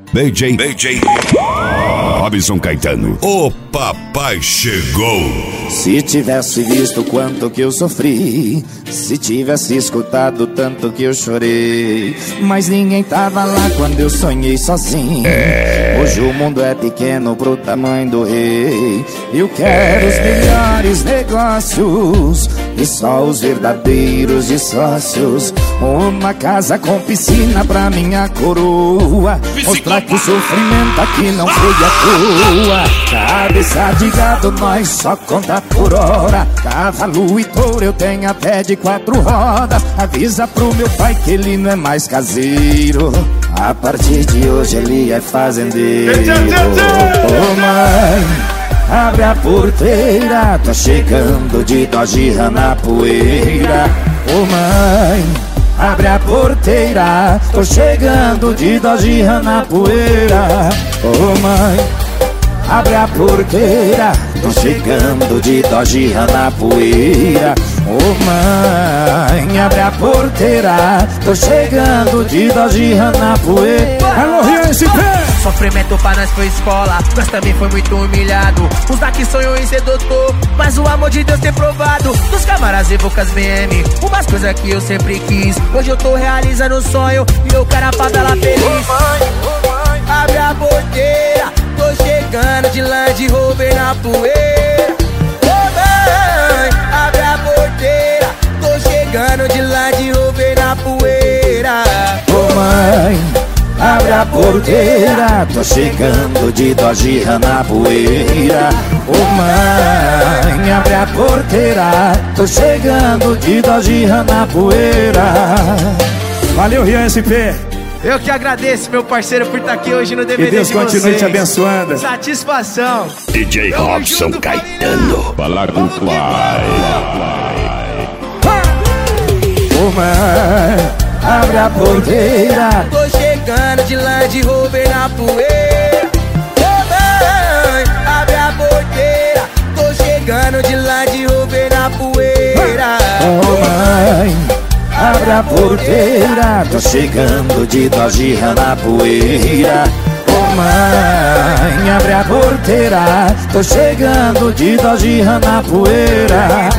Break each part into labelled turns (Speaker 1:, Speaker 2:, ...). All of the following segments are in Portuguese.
Speaker 1: BJ Robson Caetano. O papai chegou.
Speaker 2: Se tivesse visto quanto que eu sofri, se tivesse escutado tanto que eu chorei, mas ninguém tava lá quando eu sonhei sozinho. Hoje o mundo é pequeno pro tamanho do rei. Eu quero os melhores negócios e só os verdadeiros de sócios. Uma casa com piscina pra minha coroa, mostrar que o sofrimento aqui não foi à toa. Cabeça de gado nós só conta por hora. Cavalo e touro eu tenho até de 4 rodas. Avisa pro meu pai que ele não é mais caseiro, a partir de hoje ele é fazendeiro. Ô mãe, abre a porteira, tô chegando de Dodge Ram na poeira. Ô mãe, abre a porteira, tô chegando de Dodge Ram na poeira. Ô mãe, abre a porteira, tô chegando de Dodge Ram na poeira. Ô mãe, abre a porteira, tô chegando de Dodge Ram na poeira.
Speaker 3: Alô, Rian SP!
Speaker 4: Sofrimento pra nós foi escola, nós também foi muito humilhado. Uns daqui sonham em ser doutor, mas o amor de Deus tem provado. Dos camaradas e bocas BM, umas coisas que eu sempre quis. Hoje eu tô realizando um sonho e eu quero a favela feliz. Ô mãe, abre a porteira, tô chegando de Land Rover na poeira. Ô mãe, abre a porteira, tô chegando de Land Rover na poeira.
Speaker 2: Ô mãe, abre a porteira, tô chegando de Dodge Ram na poeira. Ô mãe, abre a porteira, tô chegando de Dodge Ram na poeira.
Speaker 3: Valeu, Rian SP!
Speaker 4: Eu que agradeço, meu parceiro, por estar aqui hoje no DVD
Speaker 3: Que Deus
Speaker 4: de
Speaker 3: continue
Speaker 4: vocês.
Speaker 3: te abençoando.
Speaker 4: Satisfação.
Speaker 1: DJ Robson Caetano. Falar com Fly.
Speaker 2: Ô mãe, abre a porteira,
Speaker 4: Tô chegando de Land Rover na poeira. Ô mãe, abre a porteira, tô chegando de Land Rover na poeira.
Speaker 2: ô mãe, abre a porteira, tô chegando de Dodge Ram na poeira. Ô mãe, abre a porteira, tô chegando de Dodge Ram na poeira.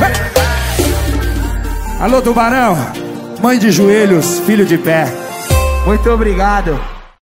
Speaker 3: Alô, Tubarão! Mãe de joelhos, filho de pé.
Speaker 4: Muito obrigado.